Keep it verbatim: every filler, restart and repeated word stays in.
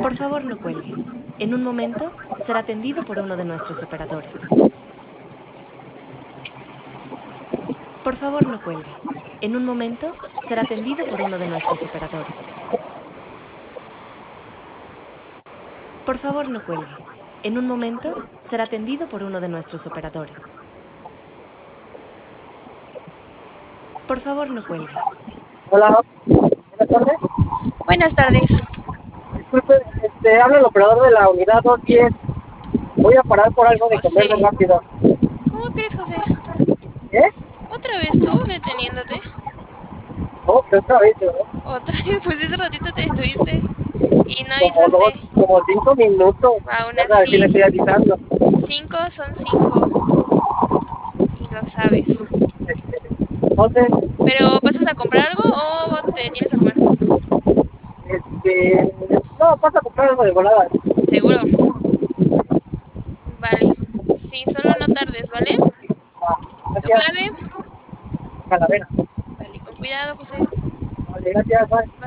Por favor, no cuelgue. En un momento será atendido por uno de nuestros operadores. Por favor, no cuelgue. En un momento será atendido por uno de nuestros operadores. Por favor, no cuelgue. En un momento será atendido por uno de nuestros operadores. Por favor, no cuelgue. Hola, buenas tardes. Buenas tardes. Disculpe, este, habla el operador de la unidad doscientos diez. Voy a parar por algo de José, comer rápido. ¿cómo crees, José? ¿Eh? ¿Otra vez tú deteniéndote? No, que otra vez, ¿no? ¿Otra vez? Pues ese ratito te detuviste y no Como dos, avisaste. como cinco minutos. Aún Ya sabes, sí le así, estoy avisando. cinco son cinco y lo sabes. Este, entonces, ¿Pero pasas a comprar algo o te detienes a comer? este, no, pasa a comprar algo de volada. ¿Seguro? Vale. Sí, solo no tardes, ¿vale? Ah, ¿Tu gracias, clave? Calavera. Vale, con cuidado, José. Vale, gracias, bye.